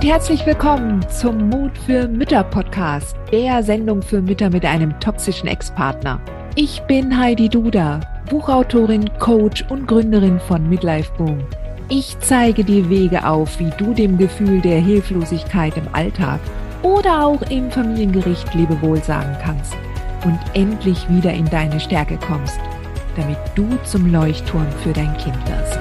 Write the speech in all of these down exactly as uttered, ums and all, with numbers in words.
und herzlich willkommen zum Mut für Mütter Podcast, der Sendung für Mütter mit einem toxischen Ex-Partner. Ich bin Heidi Duda, Buchautorin, Coach und Gründerin von Midlife Boom. Ich zeige dir Wege auf, wie du dem Gefühl der Hilflosigkeit im Alltag oder auch im Familiengericht Lebewohl sagen kannst und endlich wieder in deine Stärke kommst, damit du zum Leuchtturm für dein Kind wirst.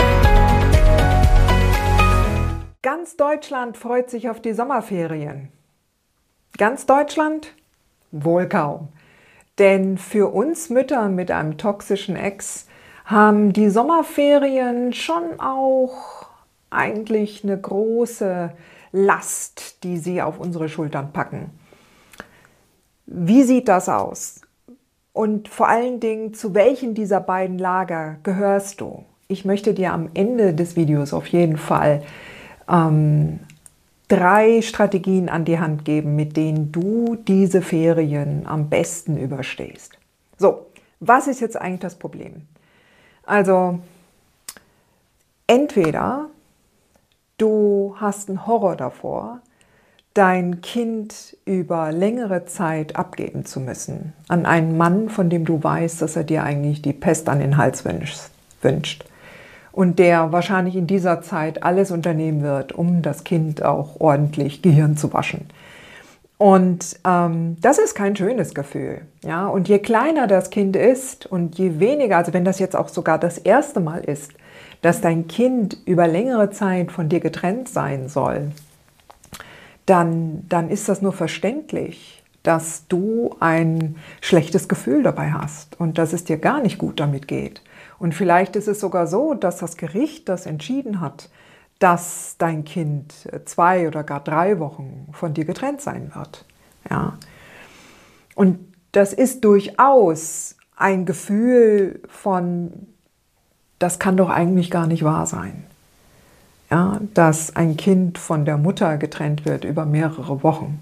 Ganz Deutschland freut sich auf die Sommerferien. Ganz Deutschland? Wohl kaum. Denn für uns Mütter mit einem toxischen Ex haben die Sommerferien schon auch eigentlich eine große Last, die sie auf unsere Schultern packen. Wie sieht das aus? Und vor allen Dingen, zu welchen dieser beiden Lager gehörst du? Ich möchte dir am Ende des Videos auf jeden Fall ähm, drei Strategien an die Hand geben, mit denen du diese Ferien am besten überstehst. So, was ist jetzt eigentlich das Problem? Also, entweder du hast einen Horror davor, dein Kind über längere Zeit abgeben zu müssen an einen Mann, von dem du weißt, dass er dir eigentlich die Pest an den Hals wünscht und der wahrscheinlich in dieser Zeit alles unternehmen wird, um das Kind auch ordentlich Gehirn zu waschen. Und ähm, das ist kein schönes Gefühl. Ja? Und je kleiner das Kind ist und je weniger, also wenn das jetzt auch sogar das erste Mal ist, dass dein Kind über längere Zeit von dir getrennt sein soll, dann, dann ist das nur verständlich, dass du ein schlechtes Gefühl dabei hast und dass es dir gar nicht gut damit geht. Und vielleicht ist es sogar so, dass das Gericht das entschieden hat, dass dein Kind zwei oder gar drei Wochen von dir getrennt sein wird. Ja. Und das ist durchaus ein Gefühl von, das kann doch eigentlich gar nicht wahr sein. Ja, dass ein Kind von der Mutter getrennt wird über mehrere Wochen.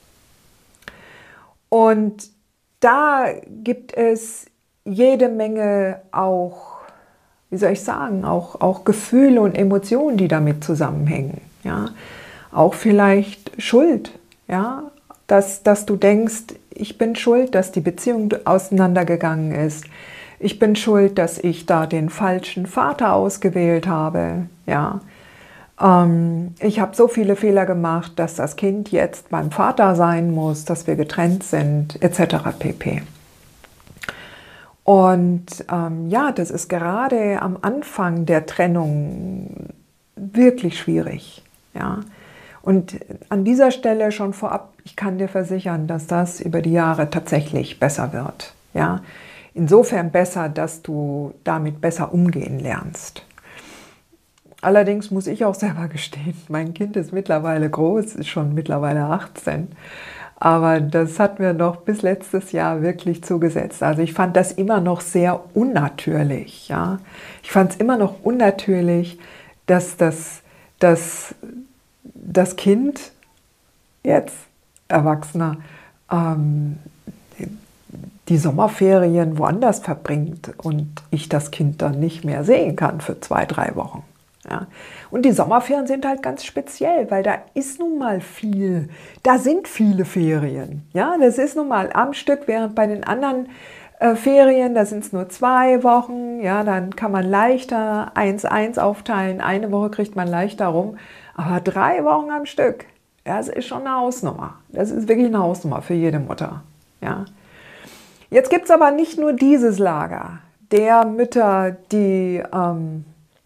Und da gibt es jede Menge auch, wie soll ich sagen, auch, auch Gefühle und Emotionen, die damit zusammenhängen. Ja? Auch vielleicht Schuld, ja? dass, dass du denkst, ich bin schuld, dass die Beziehung auseinandergegangen ist. Ich bin schuld, dass ich da den falschen Vater ausgewählt habe. Ja? Ähm, ich habe so viele Fehler gemacht, dass das Kind jetzt beim Vater sein muss, dass wir getrennt sind, et cetera pp. Und ähm, ja, das ist gerade am Anfang der Trennung wirklich schwierig. Ja? Und an dieser Stelle schon vorab, ich kann dir versichern, dass das über die Jahre tatsächlich besser wird. Ja? Insofern besser, dass du damit besser umgehen lernst. Allerdings muss ich auch selber gestehen, mein Kind ist mittlerweile groß, ist schon mittlerweile achtzehn. Aber das hat mir noch bis letztes Jahr wirklich zugesetzt. Also ich fand das immer noch sehr unnatürlich. Ja? Ich fand es immer noch unnatürlich, dass das, dass das Kind, jetzt Erwachsener, ähm, die Sommerferien woanders verbringt und ich das Kind dann nicht mehr sehen kann für zwei, drei Wochen. Ja. Und die Sommerferien sind halt ganz speziell, weil da ist nun mal viel, da sind viele Ferien. Ja, das ist nun mal am Stück, während bei den anderen äh, Ferien, da sind es nur zwei Wochen, ja, dann kann man leichter eins eins aufteilen, eine Woche kriegt man leichter rum, aber drei Wochen am Stück, ja, das ist schon eine Hausnummer. Das ist wirklich eine Hausnummer für jede Mutter. Ja. Jetzt gibt es aber nicht nur dieses Lager der Mütter, die ähm,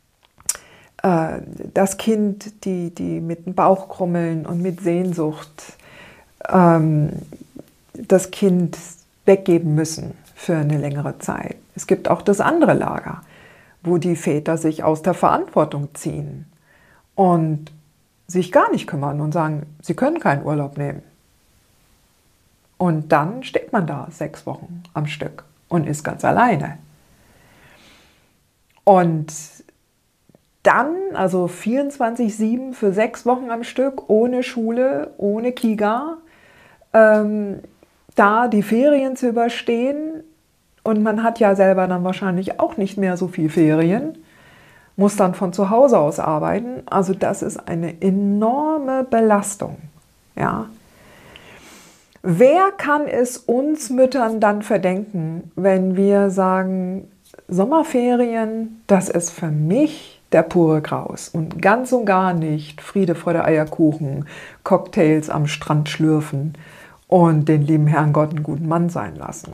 das Kind, die, die mit dem Bauchkrummeln und mit Sehnsucht ähm, das Kind weggeben müssen für eine längere Zeit. Es gibt auch das andere Lager, wo die Väter sich aus der Verantwortung ziehen und sich gar nicht kümmern und sagen, sie können keinen Urlaub nehmen. Und dann steht man da sechs Wochen am Stück und ist ganz alleine. Und dann, also vierundzwanzig sieben für sechs Wochen am Stück, ohne Schule, ohne Kita, ähm, da die Ferien zu überstehen. Und man hat ja selber dann wahrscheinlich auch nicht mehr so viel Ferien. muss dann von zu Hause aus arbeiten. Also das ist eine enorme Belastung. Ja. Wer kann es uns Müttern dann verdenken, wenn wir sagen, Sommerferien, das ist für mich der pure Graus und ganz und gar nicht Friede, Freude, Eierkuchen, Cocktails am Strand schlürfen und den lieben Herrn Gott einen guten Mann sein lassen.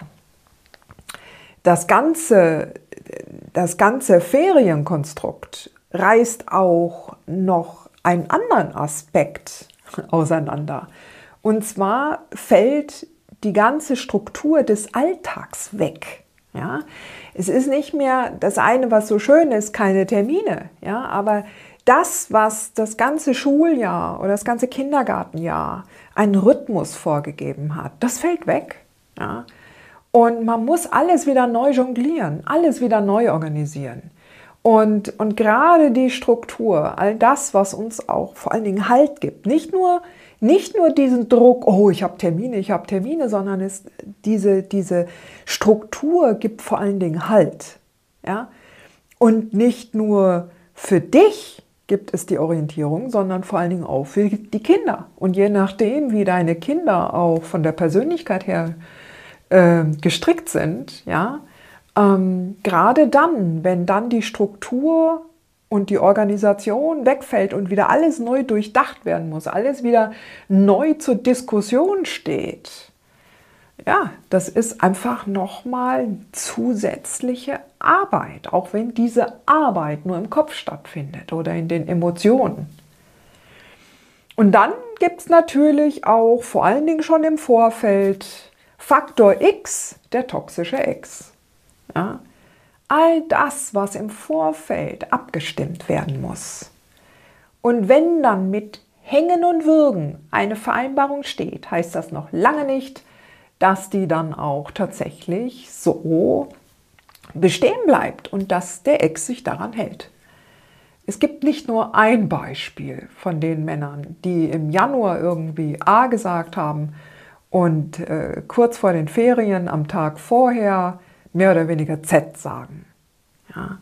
Das ganze, das ganze Ferienkonstrukt reißt auch noch einen anderen Aspekt auseinander. Und zwar fällt die ganze Struktur des Alltags weg. Ja? Es ist nicht mehr das eine, was so schön ist, keine Termine. Ja? Aber das, was das ganze Schuljahr oder das ganze Kindergartenjahr einen Rhythmus vorgegeben hat, das fällt weg. Ja? Und man muss alles wieder neu jonglieren, alles wieder neu organisieren. Und, und gerade die Struktur, all das, was uns auch vor allen Dingen Halt gibt, nicht nur, nicht nur diesen Druck, oh, ich habe Termine, ich habe Termine, sondern es, diese, diese Struktur gibt vor allen Dingen Halt. Ja? Und nicht nur für dich gibt es die Orientierung, sondern vor allen Dingen auch für die Kinder. Und je nachdem, wie deine Kinder auch von der Persönlichkeit her äh, gestrickt sind, ja, Ähm, gerade dann, wenn dann die Struktur und die Organisation wegfällt und wieder alles neu durchdacht werden muss, alles wieder neu zur Diskussion steht, ja, das ist einfach nochmal zusätzliche Arbeit, auch wenn diese Arbeit nur im Kopf stattfindet oder in den Emotionen. Und dann gibt es natürlich auch vor allen Dingen schon im Vorfeld Faktor X, der toxische Ex. Ja, all das, was im Vorfeld abgestimmt werden muss. Und wenn dann mit Hängen und Würgen eine Vereinbarung steht, heißt das noch lange nicht, dass die dann auch tatsächlich so bestehen bleibt und dass der Ex sich daran hält. Es gibt nicht nur ein Beispiel von den Männern, die im Januar irgendwie A gesagt haben und äh, kurz vor den Ferien am Tag vorher mehr oder weniger Z sagen. Ja.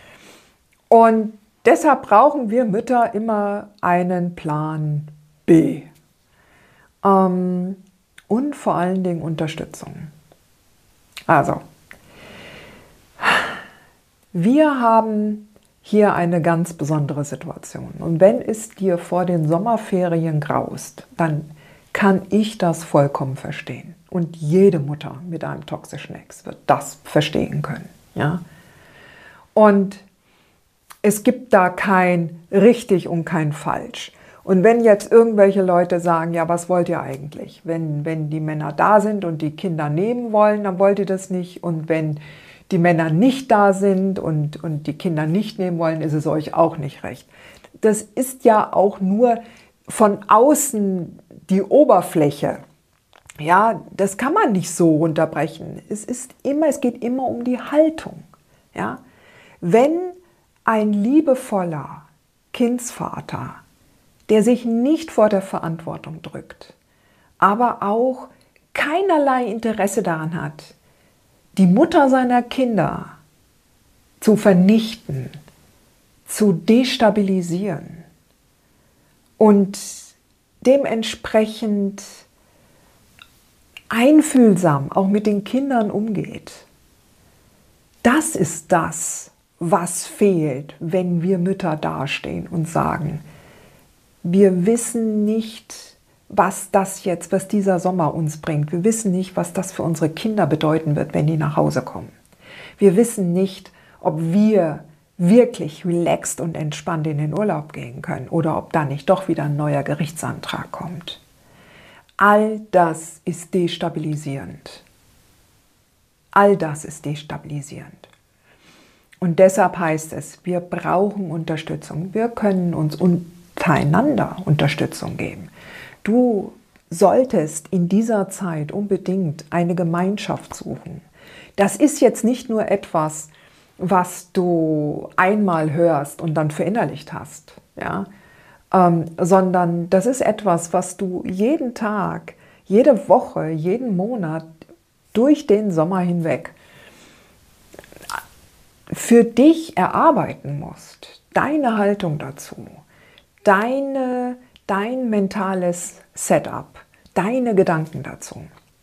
Und deshalb brauchen wir Mütter immer einen Plan B. Ähm, und vor allen Dingen Unterstützung. Also, wir haben hier eine ganz besondere Situation. Und wenn es dir vor den Sommerferien graust, dann kann ich das vollkommen verstehen. Und jede Mutter mit einem toxischen Ex wird das verstehen können. Ja? Und es gibt da kein richtig und kein falsch. Und wenn jetzt irgendwelche Leute sagen, ja, was wollt ihr eigentlich? Wenn, wenn die Männer da sind und die Kinder nehmen wollen, dann wollt ihr das nicht. Und wenn die Männer nicht da sind und, und die Kinder nicht nehmen wollen, ist es euch auch nicht recht. Das ist ja auch nur von außen die Oberfläche. Ja, das kann man nicht so runterbrechen. Es ist immer, es geht immer um die Haltung. Ja, wenn ein liebevoller Kindsvater, der sich nicht vor der Verantwortung drückt, aber auch keinerlei Interesse daran hat, die Mutter seiner Kinder zu vernichten, zu destabilisieren und dementsprechend einfühlsam auch mit den Kindern umgeht. Das ist das, was fehlt, wenn wir Mütter dastehen und sagen, wir wissen nicht, was das jetzt, was dieser Sommer uns bringt. Wir wissen nicht, was das für unsere Kinder bedeuten wird, wenn die nach Hause kommen. Wir wissen nicht, ob wir wirklich relaxed und entspannt in den Urlaub gehen können oder ob da nicht doch wieder ein neuer Gerichtsantrag kommt. All das ist destabilisierend. All das ist destabilisierend. Und deshalb heißt es, wir brauchen Unterstützung. Wir können uns untereinander Unterstützung geben. Du solltest in dieser Zeit unbedingt eine Gemeinschaft suchen. Das ist jetzt nicht nur etwas, was du einmal hörst und dann verinnerlicht hast, ja? Ähm, sondern das ist etwas, was du jeden Tag, jede Woche, jeden Monat durch den Sommer hinweg für dich erarbeiten musst, deine Haltung dazu, deine, dein mentales Setup, deine Gedanken dazu.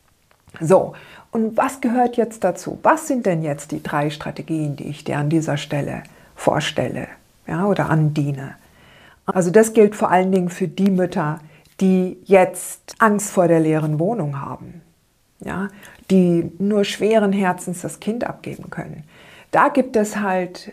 So, und was gehört jetzt dazu? Was sind denn jetzt die drei Strategien, die ich dir an dieser Stelle vorstelle, ja, oder andiene? Also das gilt vor allen Dingen für die Mütter, die jetzt Angst vor der leeren Wohnung haben, ja, die nur schweren Herzens das Kind abgeben können. Da gibt es halt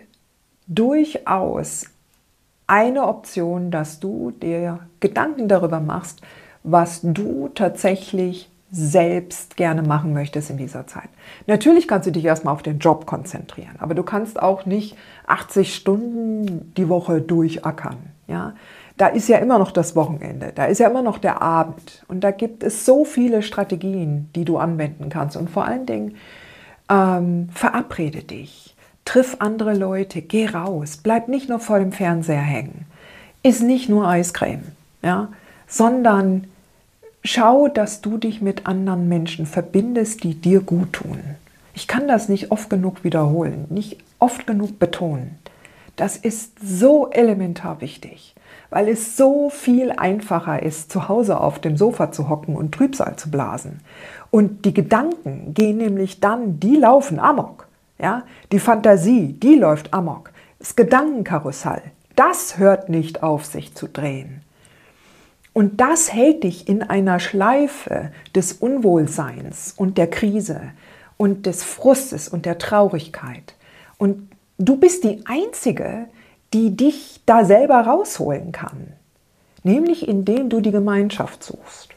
durchaus eine Option, dass du dir Gedanken darüber machst, was du tatsächlich selbst gerne machen möchtest in dieser Zeit. Natürlich kannst du dich erstmal auf den Job konzentrieren, aber du kannst auch nicht achtzig Stunden die Woche durchackern. Ja? Da ist ja immer noch das Wochenende, da ist ja immer noch der Abend und da gibt es so viele Strategien, die du anwenden kannst und vor allen Dingen ähm, verabrede dich, triff andere Leute, geh raus, bleib nicht nur vor dem Fernseher hängen, iss nicht nur Eiscreme, ja? Sondern schau, dass du dich mit anderen Menschen verbindest, die dir gut tun. Ich kann das nicht oft genug wiederholen, nicht oft genug betonen. Das ist so elementar wichtig, weil es so viel einfacher ist, zu Hause auf dem Sofa zu hocken und Trübsal zu blasen. Und die Gedanken gehen nämlich dann, die laufen amok. Ja? Die Fantasie, die läuft amok. Das Gedankenkarussell, das hört nicht auf, sich zu drehen. Und das hält dich in einer Schleife des Unwohlseins und der Krise und des Frustes und der Traurigkeit. Und du bist die Einzige, die dich da selber rausholen kann. Nämlich indem du die Gemeinschaft suchst.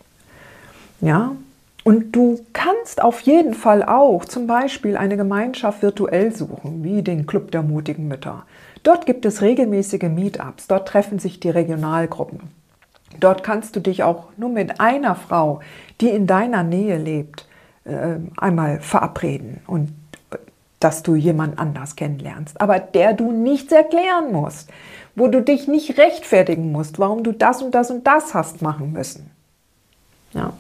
Ja? Und du kannst auf jeden Fall auch zum Beispiel eine Gemeinschaft virtuell suchen, wie den Club der mutigen Mütter. Dort gibt es regelmäßige Meetups, dort treffen sich die Regionalgruppen. Dort kannst du dich auch nur mit einer Frau, die in deiner Nähe lebt, einmal verabreden und dass du jemand anders kennenlernst, aber der du nichts erklären musst, wo du dich nicht rechtfertigen musst, warum du das und das und das hast machen müssen. Ja.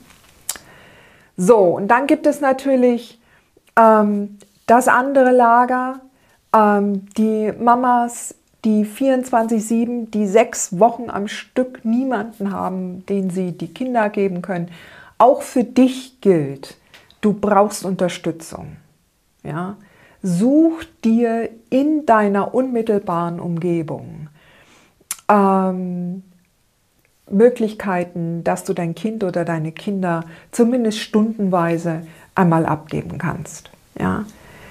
So, und dann gibt es natürlich ähm, das andere Lager, ähm, die Mamas, die vierundzwanzig sieben, die sechs Wochen am Stück niemanden haben, den sie die Kinder geben können. Auch für dich gilt, du brauchst Unterstützung. Ja? Such dir in deiner unmittelbaren Umgebung ähm, Möglichkeiten, dass du dein Kind oder deine Kinder zumindest stundenweise einmal abgeben kannst. Ja?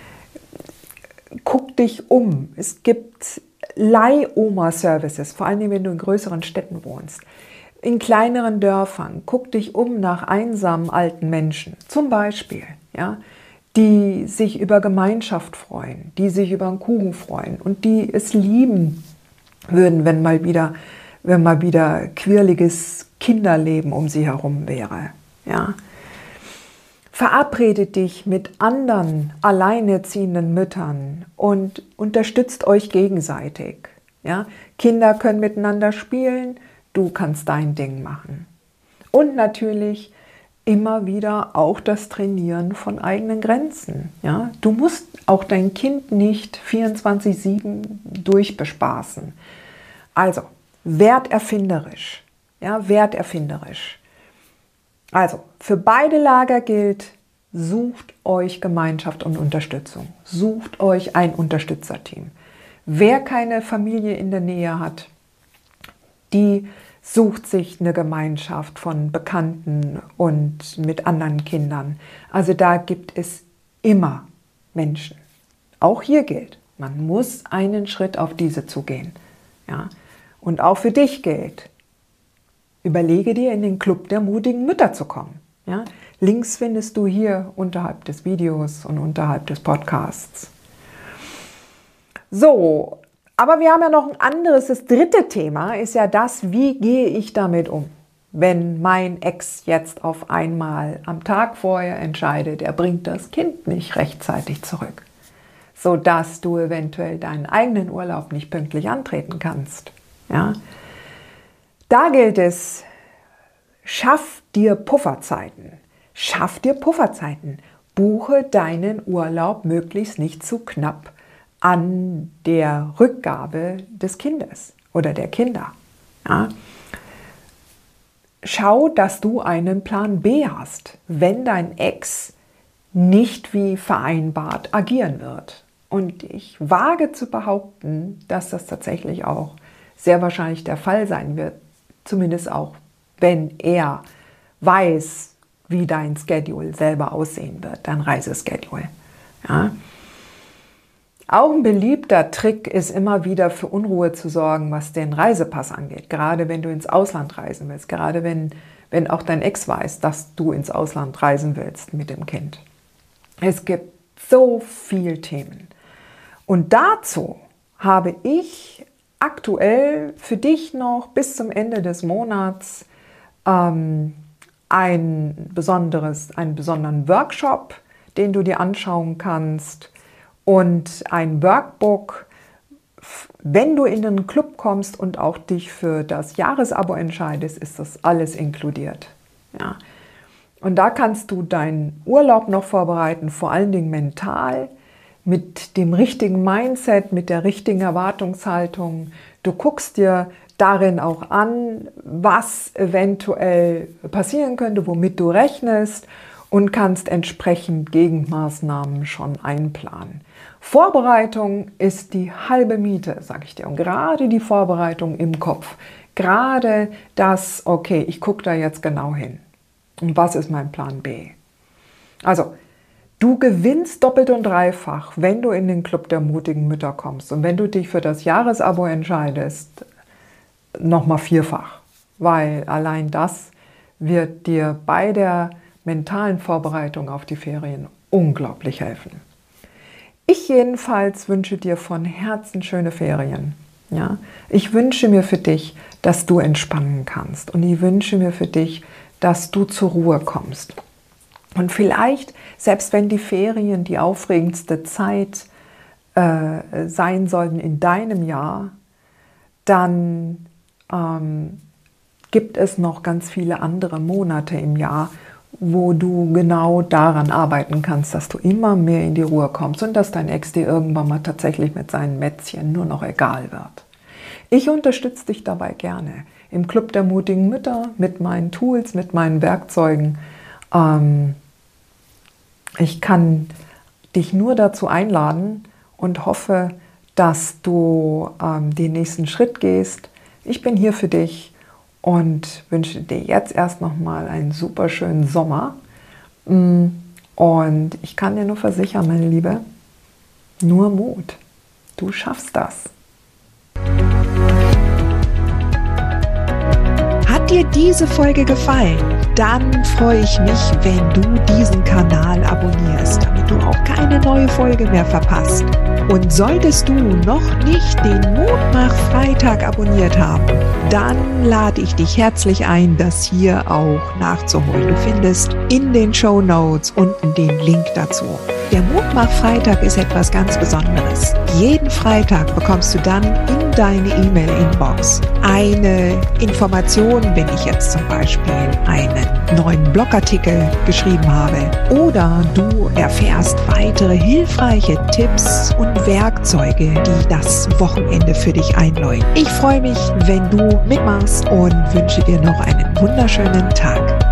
Guck dich um. Es gibt Leih-Oma-Services, vor allem wenn du in größeren Städten wohnst. In kleineren Dörfern, guck dich um nach einsamen alten Menschen, zum Beispiel, ja, die sich über Gemeinschaft freuen, die sich über einen Kuchen freuen und die es lieben würden, wenn mal wieder, wenn mal wieder quirliges Kinderleben um sie herum wäre. Ja. Verabrede dich mit anderen alleinerziehenden Müttern und unterstützt euch gegenseitig. Ja? Kinder können miteinander spielen, du kannst dein Ding machen. Und natürlich immer wieder auch das Trainieren von eigenen Grenzen. Ja? Du musst auch dein Kind nicht vierundzwanzig sieben durchbespaßen. Also, werd erfinderisch. Ja, werd erfinderisch. Also, für beide Lager gilt, sucht euch Gemeinschaft und Unterstützung. Sucht euch ein Unterstützerteam. Wer keine Familie in der Nähe hat, die sucht sich eine Gemeinschaft von Bekannten und mit anderen Kindern. Also da gibt es immer Menschen. Auch hier gilt, man muss einen Schritt auf diese zugehen. Ja? Und auch für dich gilt, überlege dir, in den Club der mutigen Mütter zu kommen. Ja? Links findest du hier unterhalb des Videos und unterhalb des Podcasts. So, aber wir haben ja noch ein anderes, das dritte Thema ist ja das, wie gehe ich damit um, wenn mein Ex jetzt auf einmal am Tag vorher entscheidet, er bringt das Kind nicht rechtzeitig zurück, sodass du eventuell deinen eigenen Urlaub nicht pünktlich antreten kannst. Ja? Da gilt es, schaff dir Pufferzeiten. Schaff dir Pufferzeiten. Buche deinen Urlaub möglichst nicht zu knapp an der Rückgabe des Kindes oder der Kinder. Ja? Schau, dass du einen Plan B hast, wenn dein Ex nicht wie vereinbart agieren wird. Und ich wage zu behaupten, dass das tatsächlich auch sehr wahrscheinlich der Fall sein wird, zumindest auch, wenn er weiß, wie dein Schedule selber aussehen wird, dein Reiseschedule. Ja? Auch ein beliebter Trick ist immer wieder für Unruhe zu sorgen, was den Reisepass angeht. Gerade wenn du ins Ausland reisen willst, gerade wenn, wenn auch dein Ex weiß, dass du ins Ausland reisen willst mit dem Kind. Es gibt so viele Themen. Und dazu habe ich aktuell für dich noch bis zum Ende des Monats ähm, ein besonderes, einen besonderen Workshop, den du dir anschauen kannst, und ein Workbook, wenn du in den Club kommst und auch dich für das Jahresabo entscheidest, ist das alles inkludiert. Ja. Und da kannst du deinen Urlaub noch vorbereiten, vor allen Dingen mental, mit dem richtigen Mindset, mit der richtigen Erwartungshaltung. Du guckst dir darin auch an, was eventuell passieren könnte, womit du rechnest, und kannst entsprechend Gegenmaßnahmen schon einplanen. Vorbereitung ist die halbe Miete, sage ich dir. Und gerade die Vorbereitung im Kopf, gerade das, okay, ich gucke da jetzt genau hin. Und was ist mein Plan B? Also, du gewinnst doppelt und dreifach, wenn du in den Club der mutigen Mütter kommst. Und wenn du dich für das Jahresabo entscheidest, nochmal vierfach. Weil allein das wird dir bei der mentalen Vorbereitung auf die Ferien unglaublich helfen. Ich jedenfalls wünsche dir von Herzen schöne Ferien. Ja? Ich wünsche mir für dich, dass du entspannen kannst. Und ich wünsche mir für dich, dass du zur Ruhe kommst. Und vielleicht, selbst wenn die Ferien die aufregendste Zeit äh, sein sollten in deinem Jahr, dann ähm, gibt es noch ganz viele andere Monate im Jahr, wo du genau daran arbeiten kannst, dass du immer mehr in die Ruhe kommst und dass dein Ex dir irgendwann mal tatsächlich mit seinen Mätzchen nur noch egal wird. Ich unterstütze dich dabei gerne im Club der mutigen Mütter mit meinen Tools, mit meinen Werkzeugen. Ähm, ich kann dich nur dazu einladen und hoffe, dass du ähm, den nächsten Schritt gehst. Ich bin hier für dich und wünsche dir jetzt erst noch mal einen super schönen Sommer. Und ich kann dir nur versichern, meine Liebe, nur Mut. Du schaffst das. Hat dir diese Folge gefallen? Dann freue ich mich, wenn du diesen Kanal abonnierst, damit du auch keine neue Folge mehr verpasst. Und solltest du noch nicht den Mutmach-Freitag abonniert haben, dann lade ich dich herzlich ein, das hier auch nachzuholen. Du findest in den Shownotes unten den Link dazu. Der Mutmach-Freitag ist etwas ganz Besonderes. Jeden Freitag bekommst du dann in deine E-Mail-Inbox eine Information, wenn ich jetzt zum Beispiel einen neuen Blogartikel geschrieben habe, oder du erfährst weitere hilfreiche Tipps und Werkzeuge, die das Wochenende für dich einläuten. Ich freue mich, wenn du mitmachst und wünsche dir noch einen wunderschönen Tag.